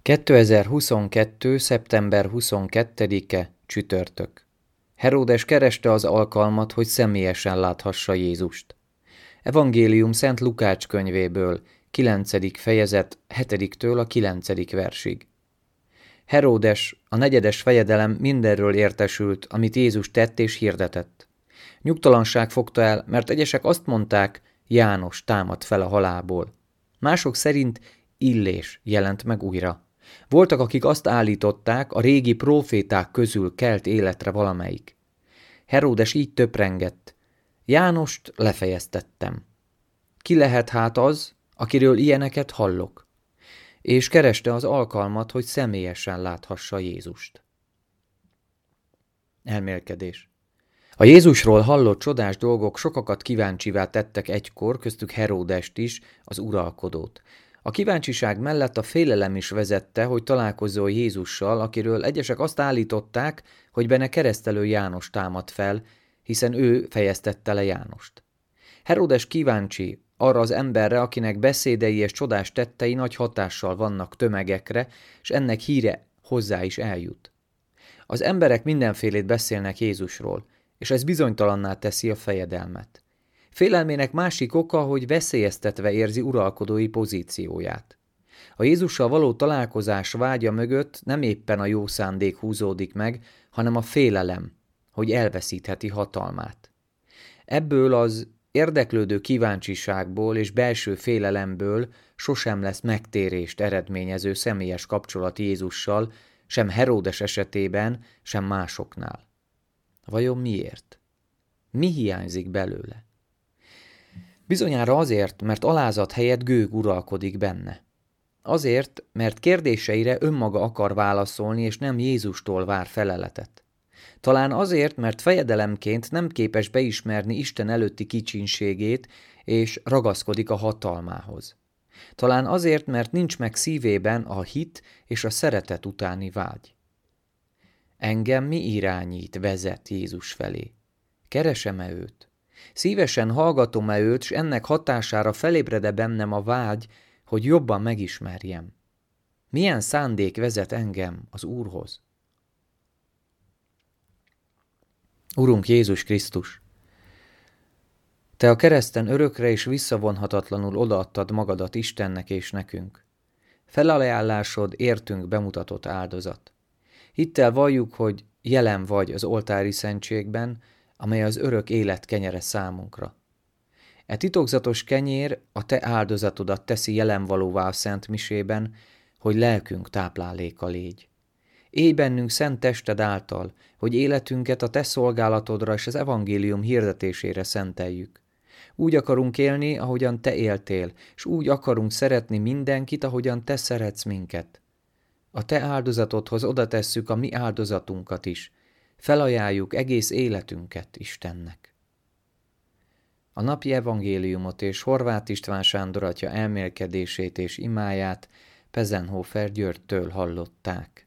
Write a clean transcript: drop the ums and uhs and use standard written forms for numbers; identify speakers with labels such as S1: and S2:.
S1: 2022. szeptember 22-e csütörtök. Heródes kereste az alkalmat, hogy személyesen láthassa Jézust. Evangélium Szent Lukács könyvéből, 9. fejezet, 7-től a 9. versig. Heródes, a negyedes fejedelem mindenről értesült, amit Jézus tett és hirdetett. Nyugtalanság fogta el, mert egyesek azt mondták, János támadt fel a halálból. Mások szerint Illés jelent meg újra. Voltak, akik azt állították, a régi próféták közül kelt életre valamelyik. Heródes így töprengett. Jánost lefejeztettem. Ki lehet hát az, akiről ilyeneket hallok? És kereste az alkalmat, hogy személyesen láthassa Jézust. Elmélkedés. A Jézusról hallott csodás dolgok sokakat kíváncsivá tettek egykor, köztük Heródest is, az uralkodót. A kíváncsiság mellett a félelem is vezette, hogy találkozzon Jézussal, akiről egyesek azt állították, hogy benne keresztelő János támad fel, hiszen ő fejeztette le Jánost. Heródes kíváncsi arra az emberre, akinek beszédei és csodás tettei nagy hatással vannak tömegekre, és ennek híre hozzá is eljut. Az emberek mindenfélét beszélnek Jézusról, és ez bizonytalanná teszi a fejedelmet. Félelmének másik oka, hogy veszélyeztetve érzi uralkodói pozícióját. A Jézussal való találkozás vágya mögött nem éppen a jó szándék húzódik meg, hanem a félelem, hogy elveszítheti hatalmát. Ebből az érdeklődő kíváncsiságból és belső félelemből sosem lesz megtérést eredményező személyes kapcsolat Jézussal, sem Heródes esetében, sem másoknál. Vajon miért? Mi hiányzik belőle? Bizonyára azért, mert alázat helyett gőg uralkodik benne. Azért, mert kérdéseire önmaga akar válaszolni, és nem Jézustól vár feleletet. Talán azért, mert fejedelemként nem képes beismerni Isten előtti kicsinségét, és ragaszkodik a hatalmához. Talán azért, mert nincs meg szívében a hit és a szeretet utáni vágy. Engem mi irányít, vezet Jézus felé? Keresem-e őt? Szívesen hallgatom-e őt, s ennek hatására felébred-e bennem a vágy, hogy jobban megismerjem? Milyen szándék vezet engem az Úrhoz? Urunk Jézus Krisztus! Te a kereszten örökre és visszavonhatatlanul odaadtad magadat Istennek és nekünk. Felajánlásod értünk bemutatott áldozat. Hittel valljuk, hogy jelen vagy az oltári szentségben, amely az örök élet kenyere számunkra. E titokzatos kenyér a te áldozatodat teszi jelenvalóvá a szent misében, hogy lelkünk tápláléka légy. Élj bennünk szent tested által, hogy életünket a te szolgálatodra és az evangélium hirdetésére szenteljük. Úgy akarunk élni, ahogyan te éltél, és úgy akarunk szeretni mindenkit, ahogyan te szeretsz minket. A te áldozatodhoz odatesszük a mi áldozatunkat is, felajánljuk egész életünket Istennek. A napi evangéliumot és Horváth István Sándor atya elmélkedését és imáját Pezenhofer Györgytől hallották.